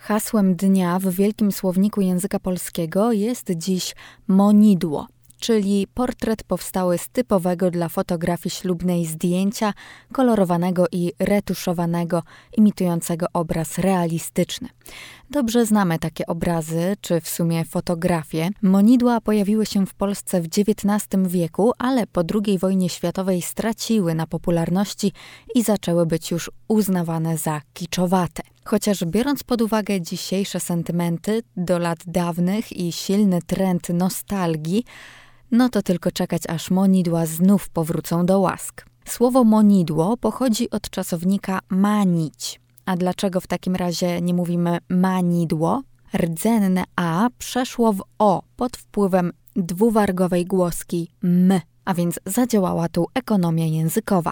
Hasłem dnia w Wielkim Słowniku Języka Polskiego jest dziś monidło, czyli portret powstały z typowego dla fotografii ślubnej zdjęcia, kolorowanego i retuszowanego, imitującego obraz realistyczny. Dobrze znamy takie obrazy, czy w sumie fotografie. Monidła pojawiły się w Polsce w XIX wieku, ale po II wojnie światowej straciły na popularności i zaczęły być już uznawane za kiczowate. Chociaż biorąc pod uwagę dzisiejsze sentymenty do lat dawnych i silny trend nostalgii, no to tylko czekać, aż monidła znów powrócą do łask. Słowo monidło pochodzi od czasownika manić. A dlaczego w takim razie nie mówimy manidło? Rdzenne a przeszło w o pod wpływem dwuwargowej głoski m, a więc zadziałała tu ekonomia językowa.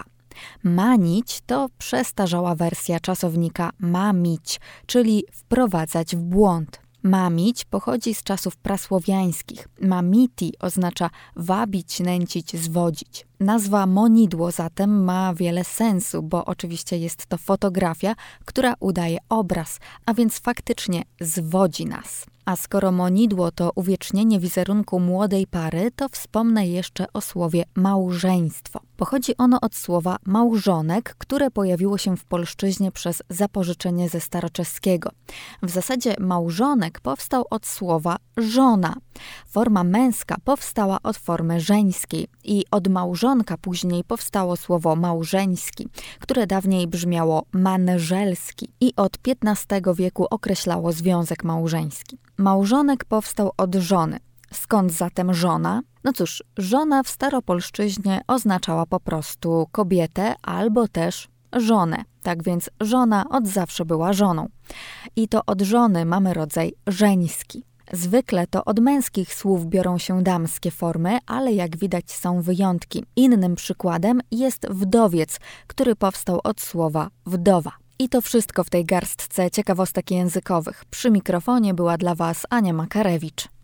Manić to przestarzała wersja czasownika mamić, czyli wprowadzać w błąd. Mamić pochodzi z czasów prasłowiańskich. Mamiti oznacza wabić, nęcić, zwodzić. Nazwa monidło zatem ma wiele sensu, bo oczywiście jest to fotografia, która udaje obraz, a więc faktycznie zwodzi nas. A skoro monidło to uwiecznienie wizerunku młodej pary, to wspomnę jeszcze o słowie małżeństwo. Pochodzi ono od słowa małżonek, które pojawiło się w polszczyźnie przez zapożyczenie ze staroczeskiego. W zasadzie małżonek powstał od słowa żona. Forma męska powstała od formy żeńskiej i od małżonka później powstało słowo małżeński, które dawniej brzmiało manżelski i od XV wieku określało związek małżeński. Małżonek powstał od żony. Skąd zatem żona? No cóż, żona w staropolszczyźnie oznaczała po prostu kobietę albo też żonę. Tak więc żona od zawsze była żoną. I to od żony mamy rodzaj żeński. Zwykle to od męskich słów biorą się damskie formy, ale jak widać są wyjątki. Innym przykładem jest wdowiec, który powstał od słowa wdowa. I to wszystko w tej garstce ciekawostek językowych. Przy mikrofonie była dla Was Ania Makarewicz.